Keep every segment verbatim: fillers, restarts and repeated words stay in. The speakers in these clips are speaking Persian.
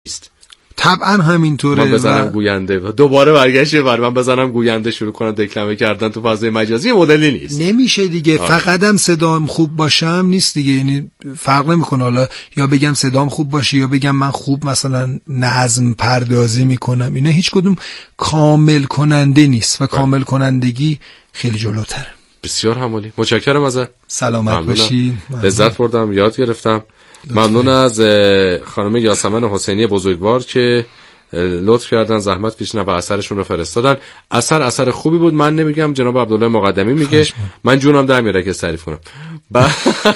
است. طبعا همینطوره. من بزنم و... گوینده دوباره برگشته بر من بزنم گوینده شروع کنم دکلمه کردن تو فضای مجازی مدلی نیست. نمیشه دیگه. فقط هم صدام خوب باشم نیست دیگه، یعنی فرق نمیکنه حالا یا بگم صدام خوب باشه یا بگم من خوب مثلا نظم پردازی میکنم، اینا هیچ کدوم کامل کننده نیست و کامل کنندگی خیلی جلوتره. بسیار همالی، متشکرم ازت. سلامت باشی. لذت بردم، یاد گرفتم. ممنون از خانم یاسمن حسینی بزرگوار که لطف کردن زحمت کشیدن و اثرشون رو فرستادن. اثر اثر خوبی بود. من نمیگم، جناب عبدالله مقدمی میگه، من جونم در میاره که تعریف کنم. بعد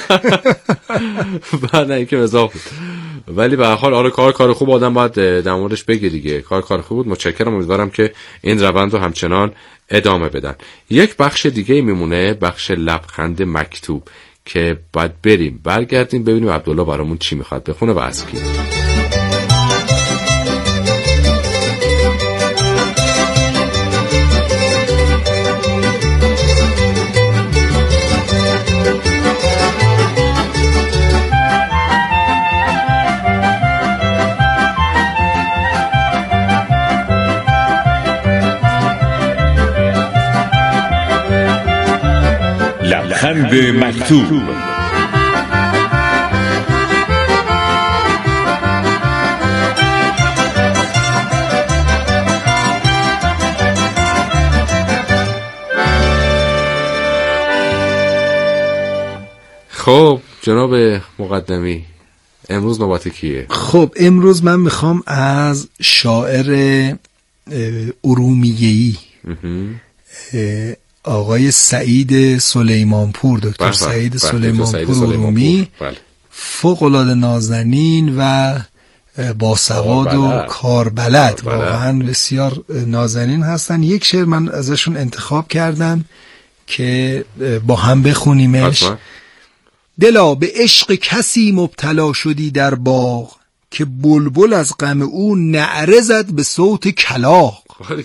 بعد نه اینکه مزاح بود، ولی به هر حال آره کار کار خوب آدم باید در موردش بگه دیگه. کار کار خوب بود. متشکرم. امیدوارم که این روند رو همچنان ادامه بدن. یک بخش دیگه میمونه، بخش لبخند مکتوب که باید بریم برگردیم ببینیم عبدالله برامون چی میخواد بخونه و از کی. لبخند مکتوب. خب جناب مقدمی امروز نوبت کیه؟ خب امروز من میخوام از شاعر ارومیه‌ای آقای سعید سلیمانپور، دکتر سعید سلیمانپور ارومی، فوق‌العاده نازنین و باسواد و کاربلد، واقعا بسیار نازنین هستن. یک شعر من ازشون انتخاب کردم که با هم بخونیمش. دلا به عشق کسی مبتلا شدی در باغ، که بلبل از غم او نعره زد به صوت کلاغ.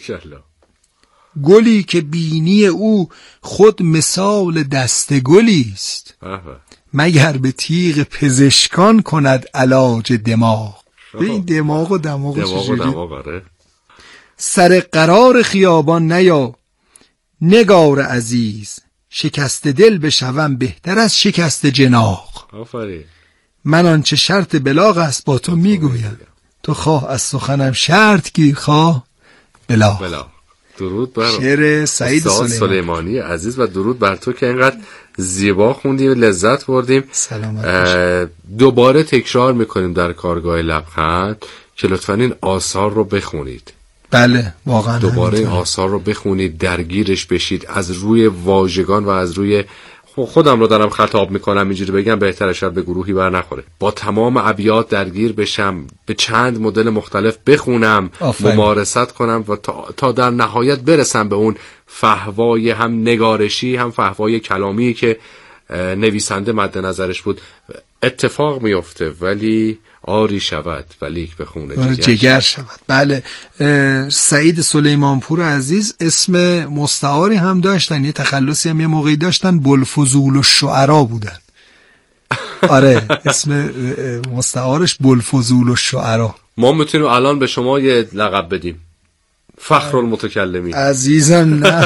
گلی که بینی او خود مثال دست گلی است، مگر به تیغ پزشکان کند علاج دماغ. به این دماغ و دماغ چجوری؟ سر قرار خیابان نیا نگار عزیز، شکست دل بشوم بهتر از شکست جناغ. من آنچه شرط بلاغ است با تو میگویم، تو خواه از سخنم شرط گیر خواه بلاغ. درود بر شعر سعید سلیمانی. سلیمانی عزیز و درود بر تو که اینقدر زیبا خوندی و لذت بردیم. دوباره تکرار میکنیم در کارگاه لبخند که لطفاً این آثار رو بخونید. بله واقعا دوباره این آثار رو بخونید، درگیرش بشید، از روی واژگان و از روی خودم رو دارم خطاب میکنم اینجوری بگم بهتره شاید به گروهی بر نخوره، با تمام ابیات درگیر بشم، به چند مدل مختلف بخونم، آفرین. ممارست کنم و تا, تا در نهایت برسم به اون فحوای هم نگارشی هم فحوای کلامی که نویسنده مد نظرش بود. اتفاق میفته ولی آری شود ولی بخونه جگر, جگر شود. بله سعید سلیمانپور عزیز اسم مستعاری هم داشتن، یه تخلصی هم یه موقعی داشتن، بلفضول الشعرا بودن. آره اسم مستعارش بلفضول الشعرا. ما میتونیم الان به شما یه لقب بدیم، فخر المتکلمین. عزیزم نه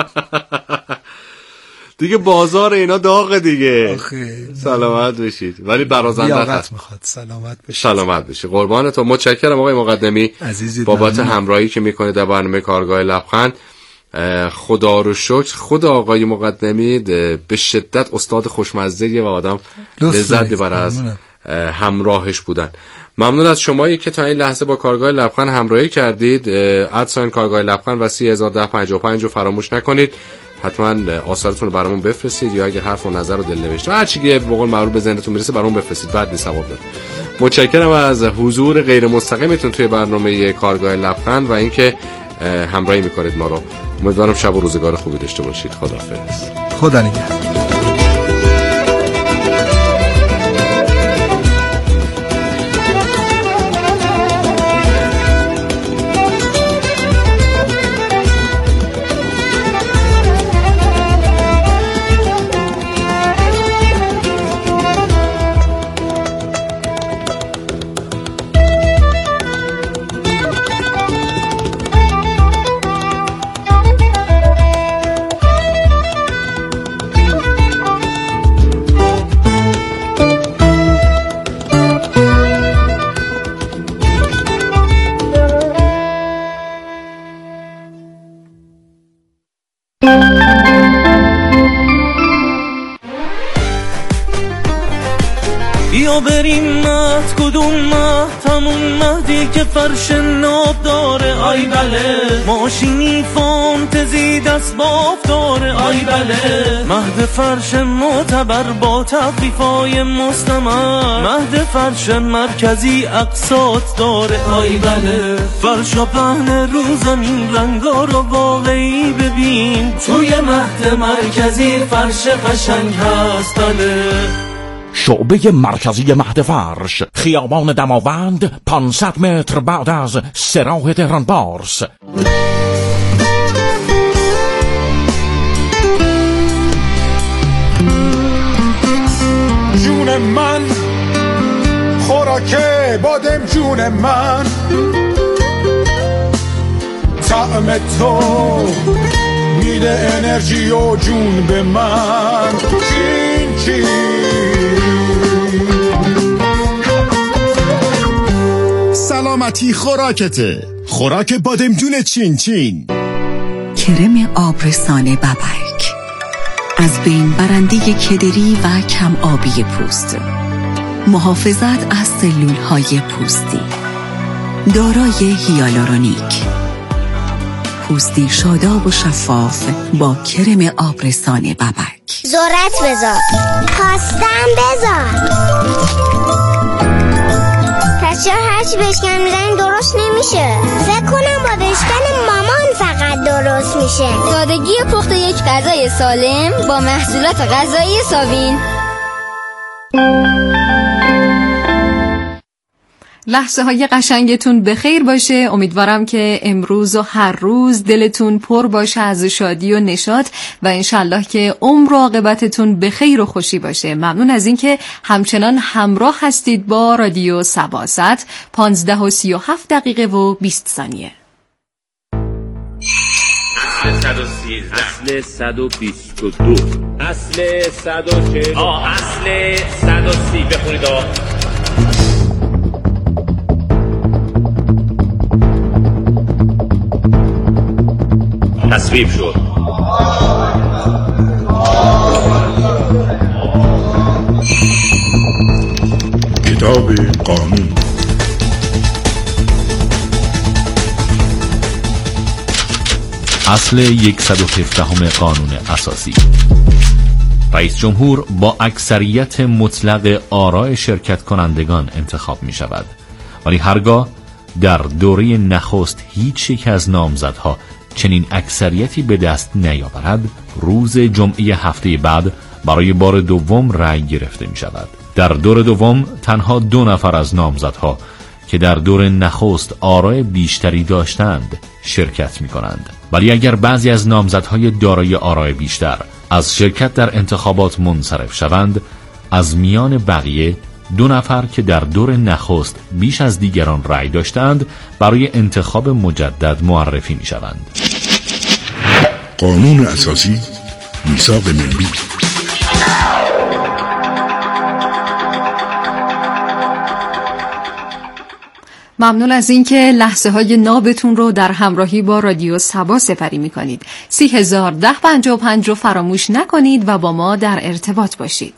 دیگه بازار اینا داغه دیگه. سلامت بشید. ولی برازنده لیاقت میخواد. سلامت بشید. سلامت بشید. قربان تو. متشکرم آقای مقدمی بابت همراهی که میکنید در برنامه کارگاه لبخند. خدا رو شکر خود آقای مقدمی به شدت استاد خوشمزه و آدم لذت میبره از همراهش بودن. ممنون از شمایی که تا این لحظه با کارگاه لبخند همراهی کردید. ادساین کارگاه لبخند و سی هزار و ده پنجاه و پنج رو فراموش نکنید. حتما آثارتون رو برامون بفرستید یا اگه حرف و نظر و دلنوشته هر چیزی به قول معروف به ذهنتون میرسه برامون بفرستید. بعد ثواب داره. متشکرم از حضور غیر مستقیمتون توی برنامه کارگاه لبخند و اینکه همراهی میکنید ما رو. امیدوارم شب و روزگار خوبی داشته باشید. خداحافظ. خدا نگهدار. همون مهدی که فرش ناب داره، آی بله. ماشینی فانتزی دست باف داره، آی بله. مهد فرش معتبر با تخفیفای مستمر، مهد فرش مرکزی اقساط داره، آی بله. فرشا پهن رو زمین رنگا رو واقعی ببین، توی مهد مرکزی فرش قشنگ هست، بله. شعبه مرکزی مهد فرش، خیابان دماوند، پانصد متر بعد از سراح تهران بارس. جون من خوراک بادم، جون من طعم تو میده انرژی و جون به من. چین چین سلامتی خوراکته، خوراک بادمجون چین چین. کرم آبرسان ببرک، از بین برنده کدری و کم آبی پوست، محافظت از سلول های پوستی، دارای هیالورونیک، پوستی شاداب و شفاف با کرم آبرسان ببرک. ذرت بذار، خواستم بذار. پس چرا هرچی بشکن میزنی درست نمیشه؟ فکر کنم با بشکن مامان فقط درست میشه. سادگی پخت یک غذای سالم با محصولات غذایی ساوین. لحظه های قشنگتون بخیر باشه. امیدوارم که امروز و هر روز دلتون پر باشه از شادی و نشاط و انشالله که عمر و عاقبتتون بخیر و خوشی باشه. ممنون از اینکه همچنان همراه هستید با رادیو سباست. پانزده و سی و هفت دقیقه و بیست ثانیه. اصل صد و سیزده، اصل صد و بیست و دو، اصل صد و چهل، آه اصل صد و سی. بخونید آه. تصویب شد. کتاب قانون. اصل صد و هفده قانون اساسی. رئیس جمهور با اکثریت مطلق آراء شرکت کنندگان انتخاب می شود، ولی هرگاه در دوره نخست هیچ یک از نامزدها چنین اکثریتی به دست نیاورد، روز جمعه هفته بعد برای بار دوم رأی گرفته می شود. در دور دوم تنها دو نفر از نامزدها که در دور نخست آراء بیشتری داشتند شرکت می کنند، ولی اگر بعضی از نامزدهای دارای آراء بیشتر از شرکت در انتخابات منصرف شوند، از میان بقیه دو نفر که در دور نخست بیش از دیگران رأی داشتند برای انتخاب مجدد معرفی می شوند. قانون اساسی، میثاق ملی. ممنون از اینکه لحظه های نابتون رو در همراهی با رادیو سبا سپری می کنید. سی هزار ده پنجاه و پنج رو فراموش نکنید و با ما در ارتباط باشید.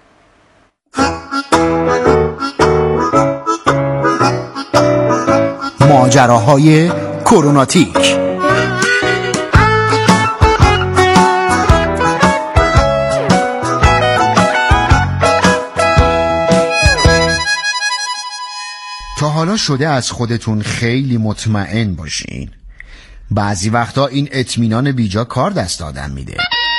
ماجراهای کروناتیک. تا حالا شده از خودتون خیلی مطمئن باشین؟ بعضی وقتا این اطمینان بیجا کار دست آدم میده.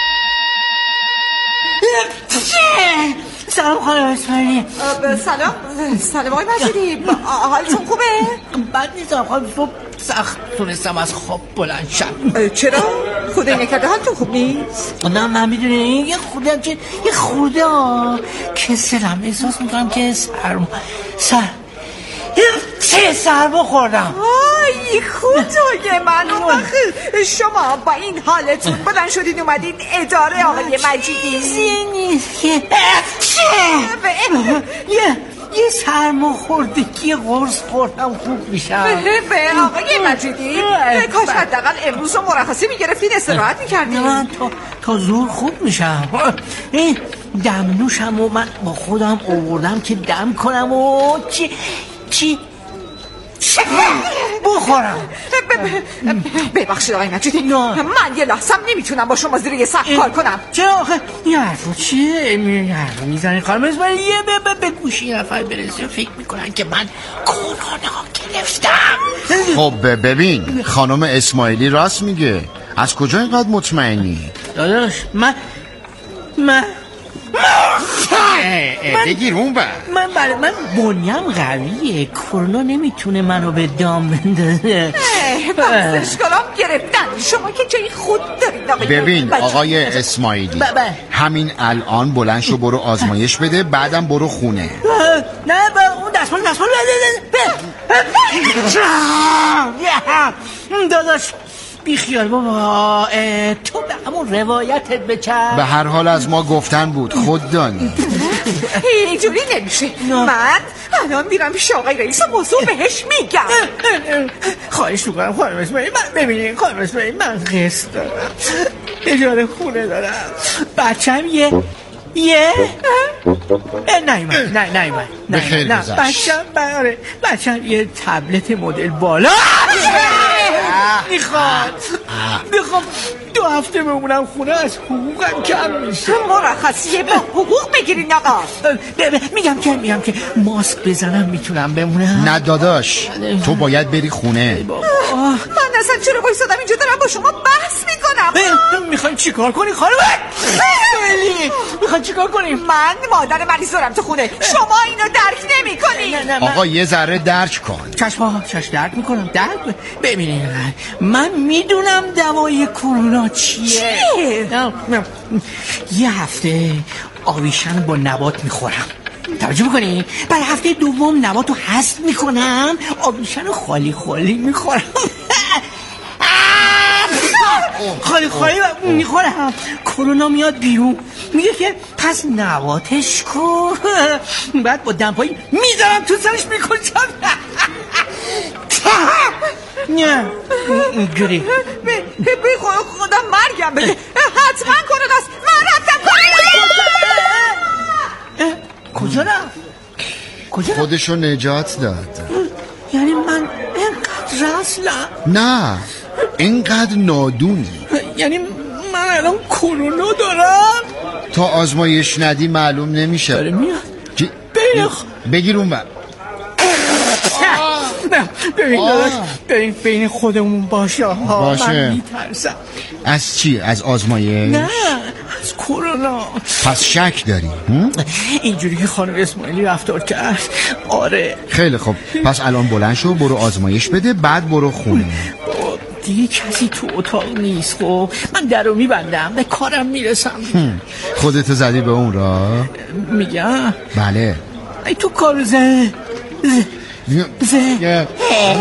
سلام خانم اسماعیلی. سلام سلام آقای مجیدی، حالتون خوبه؟ بد نیستم خانم، صبح سخت تونستم از خواب بلند شم. چرا؟ خدای نکرده حالتون خوب نیست؟ نه من میدونی یه خورده همچه یه خورده ها کسلم، احساس میکنم که سرم سر چه سر بخوردم. آی خدای من، اون شما با این حالتون بلند شدید اومدید اداره آقای مجیدی؟ نیست که یه یه سرماخوردگی قرص خوردم خوب میشم. به آقای مجیدی کاش حداقل امروز رو مرخصی میگرفتین، استراحت میکردین. من تا, تا زور خوب میشم. این دمنوشم و من با خودم آوردم که دم کنم و چی چی بخورم. ببخشید آقای مجیدی، من یه لحظه نمیتونم با شما زیر یه سقف کار کنم. چرا آخه این حرفو چیه؟ این حرفو میزنی خانم اسماعیلی؟ یه به گوشی یه نفر برسه فکر میکنن که من کرونا گرفتم. خب ببین خانم اسماعیلی راست میگه. از کجا اینقدر مطمئنی؟ داداش من من بگیر اون بر من برای من بنیم قویه. کرونا نمیتونه منو به دام بندازه. پزشکالام گرفتن، شما که جایی خود دارید آقای ببین آقای اسماعیلی، همین الان بلند شو برو آزمایش بده، بعدم برو خونه. نه با اون دستمال دستمال داداش بی خیال بابا، تو به همون روایتت بچر. به هر حال از ما گفتن بود، خود دانی. اینجوری نمیشه. من الان میرم پیش آقای رئیس موضوع بهش میگم. خواهش میکنم خانم اسماعیلی، من ببینید خانم اسماعیلی، من قسط دارم، اجاره خونه دارم، بچم یه یه نه ایمان نه نه ایمان نه نه بچم برای بچم یه تبلت مدل بالا میخواد میخوام دو هفته بمونم خونه، از حقوقم کم میشه. مرخصیه با حقوق بگیرین آقا. میگم که میگم که ماسک بزنم میتونم بمونم. نه داداش، تو باید بری خونه. من اصلا چرا وایسادم اینجا دارم با شما بحث میکنم؟ میخوایم چیکار کنی خانم؟ میخوایم چیکار کنیم؟ من مادر مریض دارم تو خونه، شما اینو درک نمیکنی. آقا یه ذره درک کن. چشم چشم درک میکنم. درک ببینید من میدونم دوای کرونا چیه. چیه؟ یه هفته آویشن با نبات میخورم، توجه میکنی؟ برای هفته دوم نبات رو حذف میکنم، آویشن رو خالی خالی میخورم. خالی خالی میخورم، کرونا میاد بیرون میگه که پس نباتش کن، بعد با دمپایی میذارم تو سرش میکشم. نه اینجوری بی خودم مرگم بده، حتما کرونا است. من رفتم کرونا. کجا رفت؟ کجا خودشو نجات داد. یعنی من اینقدر رسلم؟ نه اینقدر نادونی. یعنی من الان کرونا دارم؟ تا آزمایش ندی معلوم نمیشه. داره میاد جی... بینخ بگیر اون بر. نه ببین داداش، ببین بین خودمون باشه ها. باشه. من میترسم. از چی؟ از آزمایش؟ نه از کرونا. پس شک داری؟ اینجوری که خانم اسماعیلی رفتار کرد آره. خیلی خوب، پس الان بلند شو برو آزمایش بده، بعد برو خونه. دیگه کسی تو اتاق نیست، خب من در رو میبندم، به کارم میرسم. خودتو زدی به اون را؟ میگم بله. ای تو کار زه زه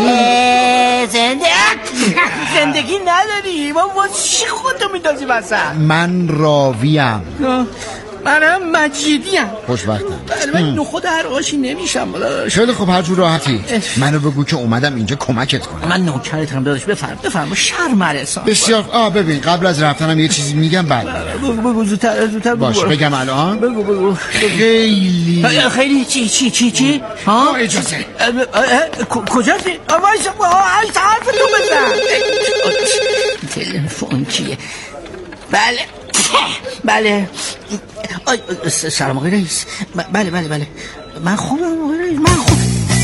زندگی نداری ما باز چی خودتو میدازی وسط؟ من راویم. منم مجیدیم. خوشبختم. من نخود هر آشی نمیشم داداش. خیلی خوب، هر جور راحتی. منو بگو که اومدم اینجا کمکت کنم. من نوکرتم داداش، بفرم بفرم شرم رسان. بسیار. آ ببین قبل از رفتنم یه چیزی میگم بعد بگو بگو زودتر زودتر باش بگم الان. بگو بگو خیلی خیلی چی چی چی چی ها اجازه کجاست؟ وایسا حرف تو بزن. تلفن کیه؟ بله بله سلام آقای رئیس. بله بله بله من خوبم آقای رئیس، من خوب.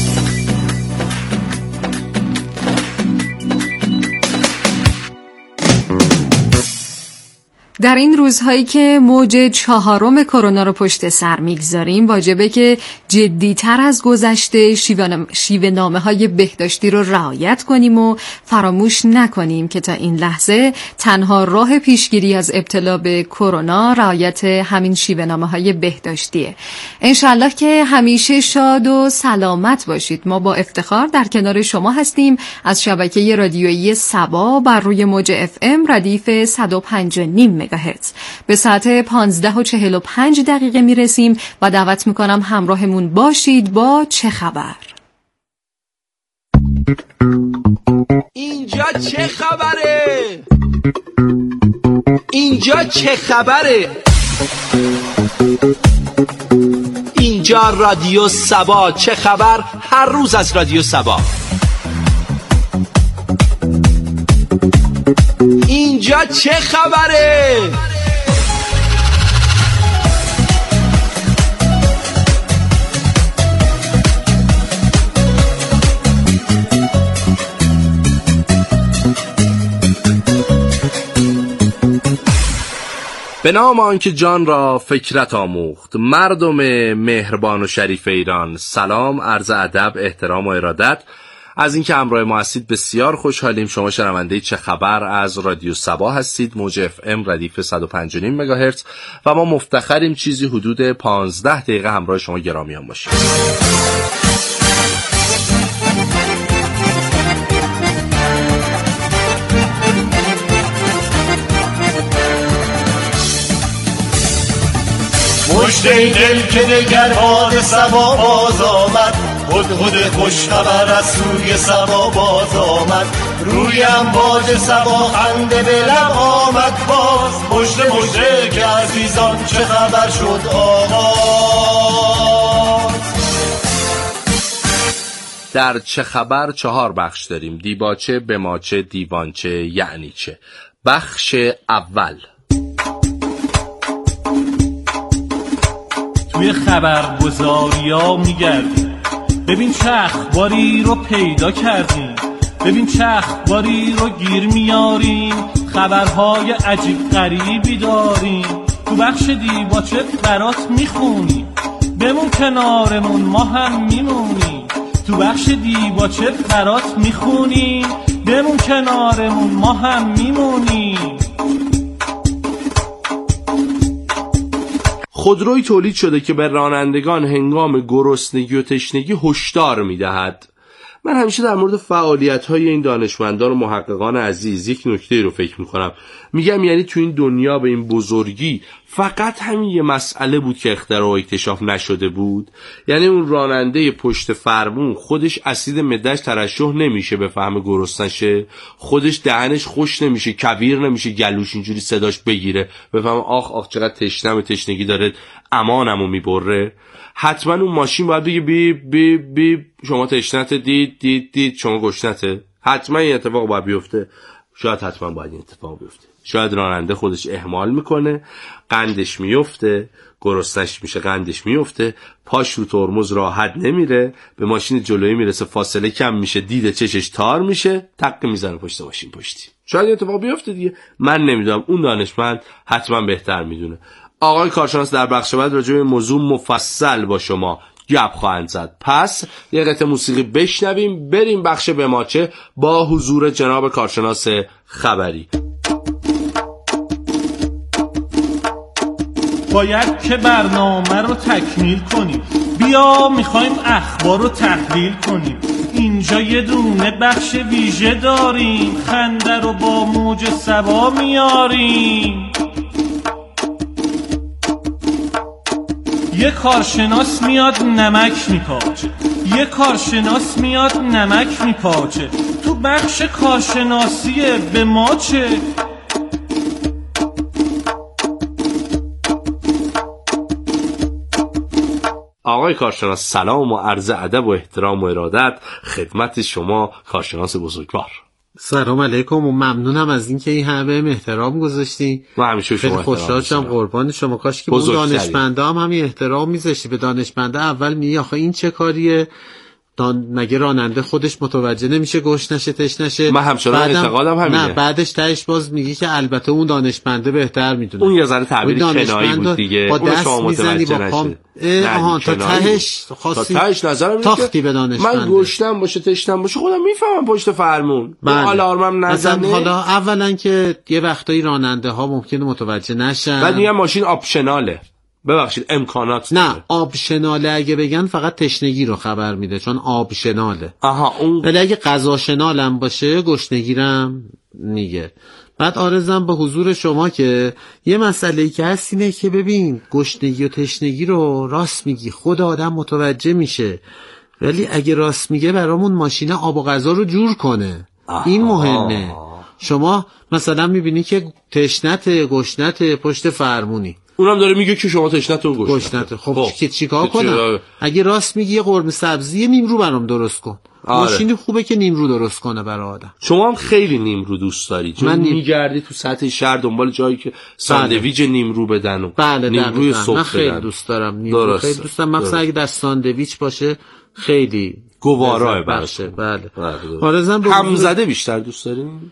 در این روزهایی که موج چهارم کرونا رو پشت سر میگذاریم، واجبه که جدی‌تر از گذشته شیوه نامه های بهداشتی رو رعایت کنیم و فراموش نکنیم که تا این لحظه تنها راه پیشگیری از ابتلا به کرونا رعایت همین شیوه نامه های بهداشتیه. انشالله که همیشه شاد و سلامت باشید. ما با افتخار در کنار شما هستیم از شبکه رادیویی سبا بر روی موج اف ام ردیف صد و پنج و نیم مگاهرتز. به ساعت پانزده و چهل و پنج دقیقه میرسیم و دعوت میکنم همراهمون باشید با چه خبر. اینجا چه خبره؟ اینجا چه خبره؟ اینجا رادیو سبا. چه خبر؟ هر روز از رادیو سبا. اینجا چه خبره؟ به نام آنکه جان را فکرت آموخت، مردم مهربان و شریف ایران، سلام، عرض ادب، احترام و ارادت. از اینکه همراه ما هستید بسیار خوشحالیم. شما شنونده چه خبر از رادیو صبا هستید، موج اف ام ردیف صد و پنج و نیم مگاهرتز و ما مفتخریم چیزی حدود پانزده دقیقه همراه شما گرامیان باشیم. مشت این دل که دگر حال سبا باز آمد، خود خود خوش خبر از سوی سبا باز آمد. روی امواج سبا خنده به لب آمد باز، مشت مشت که عزیزان چه خبر شد آغاز. در چه خبر چهار بخش داریم: دیباچه، بماچه، دیوانچه، یعنی چه. بخش اول: توی خبرگزاری ها میگردیم، ببین چه اخباری رو پیدا کردیم، ببین چه اخباری رو گیر میاریم، خبرهای عجیب غریبی داریم. تو بخش دیباچه برات میخونیم، بمون کنارمون ما هم میمونیم. تو بخش دیباچه برات میخونیم، بمون کنارمون ما هم میمونیم. خودروی تولید شده که به رانندگان هنگام گرسنگی و تشنگی هشدار میدهد. من همیشه در مورد فعالیت‌های این دانشمندان و محققان عزیز یک نکته رو فکر می‌کنم. میگم یعنی تو این دنیا به این بزرگی فقط همین یه مسئله بود که اختراع و اکتشاف نشده بود؟ یعنی اون راننده پشت فرمون خودش اسید معده‌اش ترشح نمیشه بفهمه گرسنشه، خودش دهنش خوش نمیشه، کویر نمیشه، گلوش اینجوری صداش بگیره بفهمه آخ آخ چقدر تشنم، تشنگی داره، امانمو میبره. حتما اون ماشین باید بگه بی بی بی شما تشنته، دید دید دید شما گشنته. حتما این اتفاق باید بیفته. شاید حتما باید این اتفاق بیفته. شاید راننده خودش اهمال میکنه، قندش میفته، گرسنش میشه، قندش میفته، پاش رو ترمز راحت نمیره، به ماشین جلویی میرسه، فاصله کم میشه، دید چشش تار میشه، تق میزنه پشت ماشین پشتی. شاید این اتفاق بیفته دیگه. من نمیدونم، اون دانشمند حتما بهتر میدونه. آقای کارشناس در بخش بعد راجع به موضوع مفصل با شما گپ خواهند زد. پس یه قطعه موسیقی بشنویم، بریم بخش بماچه با حضور جناب کارشناس خبری. باید که برنامه رو تکمیل کنیم، بیا میخوایم اخبار رو تحلیل کنیم. اینجا یه دونه بخش ویژه داریم، خنده رو با موج سبا میاریم. یه کارشناس میاد نمک میپاچه، یه کارشناس میاد نمک میپاچه. تو بخش کارشناسی به ما چه؟ آقای کارشناس سلام و عرض ادب و احترام و ارادت خدمت شما کارشناس بزرگوار. سلام علیکم و ممنونم از اینکه این همه احترام گذاشتی. و همیشه شما خوشحال شدم، قربان شما. کاش که اون دانشمندا هم همین احترام میذاشتی به دانشمندا. اول میگی آخه این چه کاریه، دان... مگه راننده خودش متوجه نمیشه گشنشه تشنشه؟ من همچنان اعتقادم همینه. نه بعدش تهش باز میگی که البته اون دانشمنده بهتر میدونه. اون یه ذره تعبیر کنایی بود دیگه. با دست میزنی با پام. آها تا تهش خواستی تا تهش نظرم تاختی به دانشمنده. من گشتم باشه تشنم باشه خودم میفهمم پشت فرمون. بله. آلارمم نزنه. حالا اولا که یه وقتایی راننده ها ممکنه متوجه نشن. بعد میگم ماشین آپشناله. ببخشید امکانات نه داره. آبشناله اگه بگن فقط تشنگی رو خبر میده چون آبشناله. آها اون ولی اگه غذا شنالم باشه گشنگیرم میگه. بعد آرزم به حضور شما که یه مسئله‌ای که هست اینه که ببین گشنگی و تشنگی رو راست میگی، خود آدم متوجه میشه، ولی اگه راست میگه برامون ماشین آب و غذا رو جور کنه. آها. این مهمه. شما مثلا میبینی که تشنت گشنت پشت فرمونی، اونم داره میگه که شما تشنتون گشنته. خب, خب. که چیکار کنم؟ اگه راست میگی یه قرمه سبزی نیمرو برام درست کن. آره. ماشینی خوبه که نیمرو درست کنه برای آدم. شما هم خیلی نیمرو دوست داری، چون من نیم... میگردی تو سطح شهر دنبال جایی که ساندویچ نیمرو بدن و بله نیمروی صبح من خیلی بدن. دوست دارم نیمرو، خیلی دوست دارم، مخصوصا اگه در ساندویچ باشه خیلی گوارای باشه. بله. آرزم کم زده بیشتر دوست داریم؟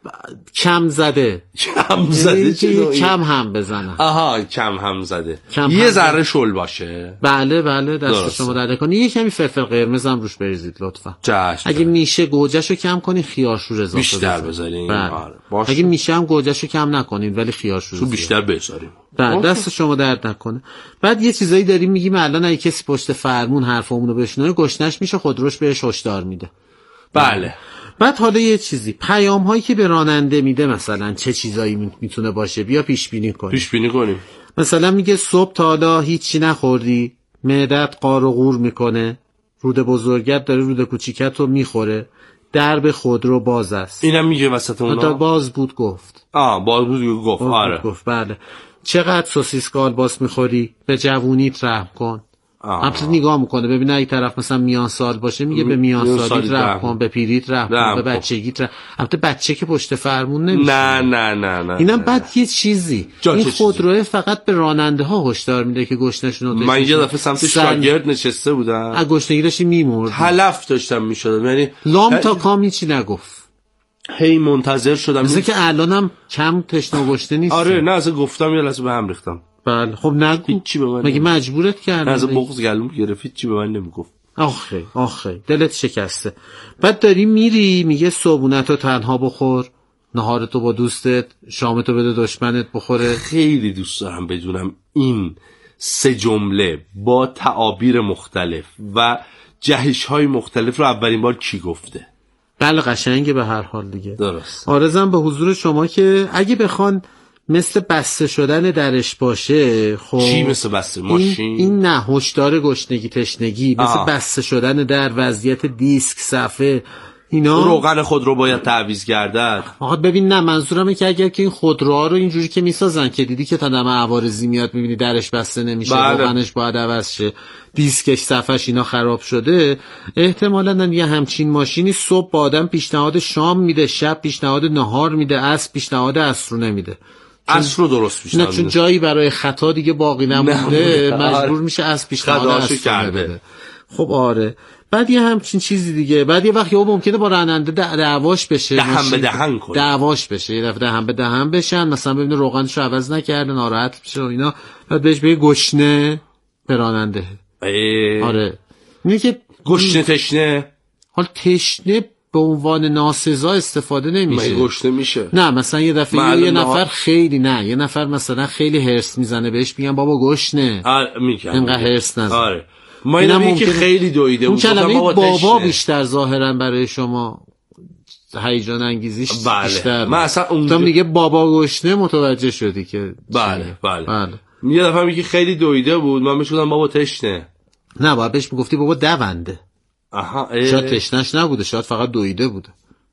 کم زده کم زده چه کم هم بزنه. آها کم هم زده کم یه ذره شل باشه. بله بله دست شما درد کنی. یه کمی فلفل قرمز هم روش بریزید لطفا. چشم. اگه میشه گوجهشو کم کنین، خیارشور اضافه بیشتر بذارین. آره. اگه میشه هم گوجهشو کم نکنین ولی خیارشور بیشتر بذاریم. بله دست شما درد نکنه. بعد یه چیزایی داریم میگیم الان اگه کسی پشت فرمون حرفمونو بشنوه گشنش میشه، خودروش بهش هشدار میده. بله. بعد حالا یه چیزی پیام هایی که به راننده میده مثلا چه چیزایی میتونه باشه، بیا پیش بینی کنیم. پیش بینی کنیم. مثلا میگه صبح تا حالا هیچی نخوردی، معدت قار و قور میکنه، رود بزرگت داره رود کوچیکت رو میخوره، درب خودرو باز است. اینم میگه وسط اونا. تا باز بود گفت. آه باز بود گفت. آره گفت بله. چقدر سوسیس کالباس میخوری؟ به جوونیت رحم کن. همچنین نگاه میکنه ببینه اگه طرف مثلا میان سال باشه میگه به میان سالیت رحم کن، به پیریت رحم کن، به بچگیت رحم. البته بچه که پشت فرمون نمیشه. نه نه نه نه. اینم بعد یه چیزی این خودروه فقط به راننده ها هشدار میده که گشنشون رو. من یه دفعه سمت شاگرد نشسته بودم، از گشنگی داشتم میمرد، تلف داشتم میشدم، یعنی لام تا کام هیچی نگفت، هی منتظر شدم. مثل که الانم کم تشنه و گشنه نیست. آره نه از گفتم یه لحظه به هم ریختم. بله خب نگو چی به من مگه مجبورت کردن؟ از بغض گلوم گرفت چی به من نمیگفت. آخه آخه دلت شکسته. بعد داری میری میگه صبحونتو تنها بخور، نهارتو با دوستت، شامتو بده دشمنت بخوره. خیلی دوست دارم بدونم این سه جمله با تعابیر مختلف و جهش‌های مختلف رو اولین بار کی گفته؟ بله قشنگه به هر حال دیگه. درست. آرزم به حضور شما که اگه بخوان مثل بسته شدن درش باشه، خب چی مثل بسته ماشین؟ این, این نه هشدار گشنگی تشنگی، مثل آه. بسته شدن در وضعیت دیسک صفحه اینا، روغن خودرو باید تعویض گردد. آقا ببین نه منظورمه که اگر که این خودروها رو اینجوری که میسازن که دیدی که تا دم عوارضی میاد میبینی درش بسته نمیشه، بله. روغنش باید عوض شه، دیسکش صفحش اینا خراب شده، احتمالاً یه همچین ماشینی صبح با آدم پیشنهاد شام میده، شب پیشنهاد نهار میده، عصر پیشنهاد عصر رو نمیده. عصر رو درست پیشنهاد نه چون جایی برای خطا دیگه باقی نمونده مجبور میشه از پیشنهاد عصر بده. خب آره. بعد یه همچین چیزی دیگه، بعد یه وقت یا ممکنه با راننده دعواش بشه، دهن به دهن کنه، دعواش بشه، یه دفعه دهن به دهن بشن، مثلا ببینه روغنش رو عوض نکرده ناراحت بشه و اینا، بعد بهش بگه گشنه به راننده. آره اینه که گشنه تشنه. حال تشنه به عنوان ناسزا استفاده نمیشه. من گشنه میشه. نه مثلا یه دفعه یه, یه نفر خیلی نه یه نفر مثلا خیلی هرس میزنه بهش میگن بابا گشنه. آره میگم. اینقدر هرس نزن. آره. ما اینا ممکن... که خیلی دویده بود. اون کلمه بابا, بابا بیشتر ظاهرا برای شما هیجان انگیزیش بله. بیشتر. من اصلا اون تو میگه بابا گشنه متوجه شدی که بله بله. بله. یه دفعه میگه خیلی دویده بود، من بهش گفتم بابا تشنه. نه باید بهش میگفتی بابا دونده. آها شاید تشنش نبوده، شاید فقط دویده بوده.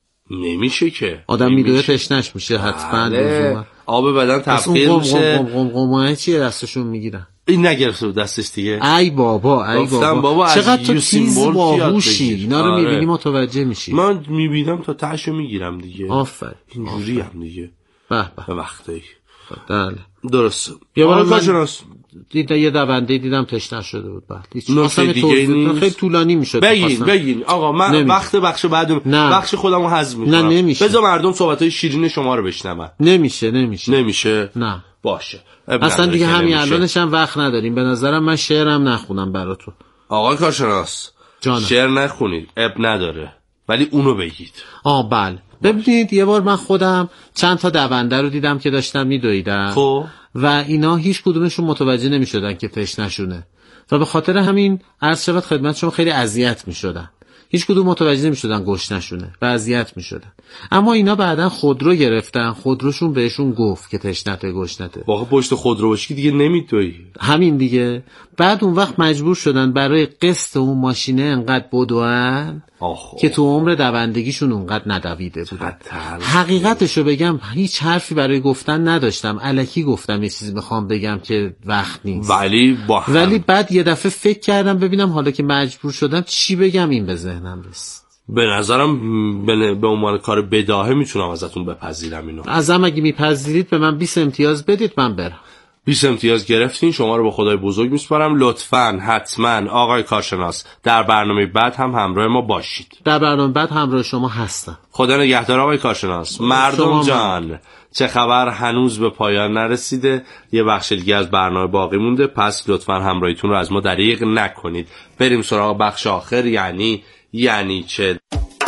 نمیشه که آدم میدوه تشنش میشه حتما. بله. آب بدن تبخیر میشه. قم قم قم قم چیه دستشون میگیرن؟ این نگرفته دستش دیگه. ای بابا ای بابا, بابا چقدر تو تیز باهوشی، اینا رو آره. میبینی متوجه میشی. من میبینم تا تهشو میگیرم دیگه. آفرین اینجوری هم دیگه به به وقتی بله درست. بیا برای کارشناس دیدم یه دونده دیدم تشنه شده بود. بعد هیچ اصلا خیلی طولانی میشد. بگین بگین آقا من نمی. وقت بخش بعدم بخش خودمو هضم میکنم. نه نمیشه. بذار مردم صحبتای شیرین شما رو بشنون. نمیشه نمیشه نمیشه نه باشه. اصلا دیگه همین الانش هم وقت نداریم. به نظرم من شعرم نخونم براتون. آقا کارشناس جانم. شعر نخونید اب نداره ولی اونو بگید. آه بله ببینید یه بار من خودم چند تا دونده رو دیدم که داشتن میدویدن خب و اینا هیچ کدومشون متوجه نمیشدن که تشنه‌شونه و به خاطر همین عرض شود خدمت شما خیلی اذیت میشدن. هیچ کدوم متوجه نمی‌شدن گشنشونه و اذیت می‌شدن. اما اینا بعدن خودرو گرفتن، خودروشون بهشون گفت که تشنته گشنته. واقعا پشت خودرو باشی دیگه نمیتویی. همین دیگه. بعد اون وقت مجبور شدن برای قسط اون ماشینه انقدر بدوئن که تو عمر دوندگیشون اونقدر ندویده بودن. حقیقتشو بگم هیچ حرفی برای گفتن نداشتم، الکی گفتم یه چیزی میخوام بگم که وقت نیست. ولی با هم. ولی بعد یه دفعه فکر کردم ببینم حالا که مجبور شدم چی بگم، این به ذهنم رسید. به نظرم به عنوان کار بداهه میتونم ازتون بپذیرم اینو. ازم اگه میپذیرید به من بیست امتیاز بدید من برم. بیست امتیاز گرفتین، شما رو به خدای بزرگ میسپارم. لطفاً حتما آقای کارشناس در برنامه بعد هم همراه ما باشید. در برنامه بعد همراه شما هستم. خدا نگهدار آقای کارشناس. مردم جان، چه خبر هنوز به پایان نرسیده، یه بخش دیگه از برنامه باقی مونده، پس لطفاً همراهیتون رو از ما دریغ نکنید. بریم سراغ بخش آخر، یعنی یعنی چه.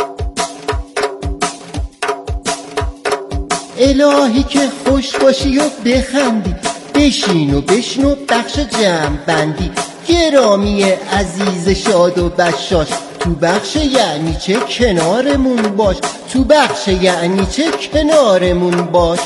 الهی که خوش باشی و بخندی، بشین و بشنو بخش جمع بندی. گرامی عزیز شاد و بشاش، تو بخش یعنی چه کنارمون باش، تو بخش یعنی چه کنارمون باش.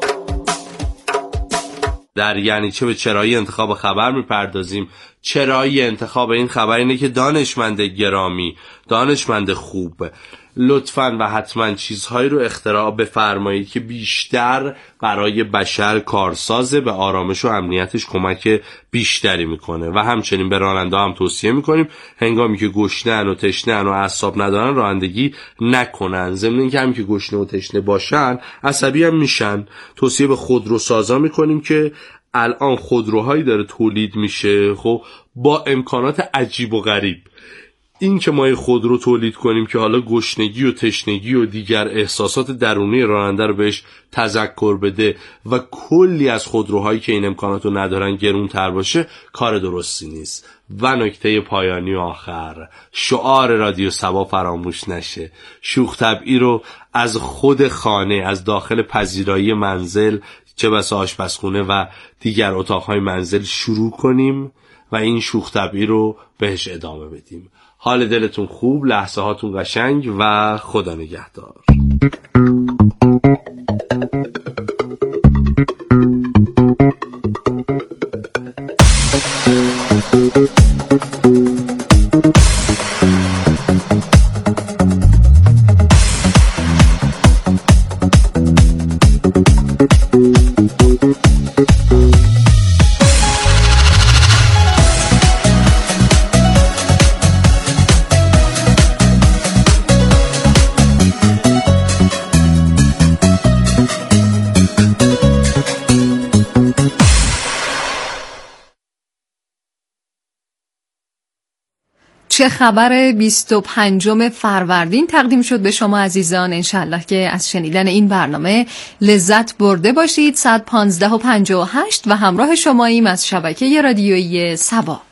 در یعنی چه به چرایی انتخاب خبر میپردازیم. چرایی انتخاب این خبر اینه که دانشمند گرامی، دانشمند خوب، لطفاً و حتما چیزهایی رو اختراع بفرمایید که بیشتر برای بشر کارسازه، به آرامش و امنیتش کمک بیشتری میکنه. و همچنین به راننده هم توصیه میکنیم هنگامی که گشنه‌اند و تشنه‌اند و اعصاب ندارن رانندگی نکنن. ضمن اینکه هم که گشنه و تشنه باشن عصبی هم میشن. توصیه به خودروسازا میکنیم که الان خودروهایی داره تولید میشه خب با امکانات عجیب و غریب. این که ما خودرو تولید کنیم که حالا گشنگی و تشنگی و دیگر احساسات درونی راننده رو بهش تذکر بده و کلی از خودروهایی که این امکانات رو ندارن گرونتر باشه، کار درستی نیست. و نکته پایانی و آخر، شعار رادیو صبا فراموش نشه. شوخ طبعی رو از خود خانه، از داخل پذیرایی منزل، چه بسا آشپزخونه و دیگر اتاقهای منزل شروع کنیم و این شوخ طبعی رو بهش ادامه بدیم. حال دلتون خوب، لحظه هاتون قشنگ و خدا نگهدار. چه خبر بیست و پنجم فروردین تقدیم شد به شما عزیزان. انشالله که از شنیدن این برنامه لذت برده باشید. صد و پانزده و پنجاه و هشت و همراه شماییم از شبکه رادیویی صبا.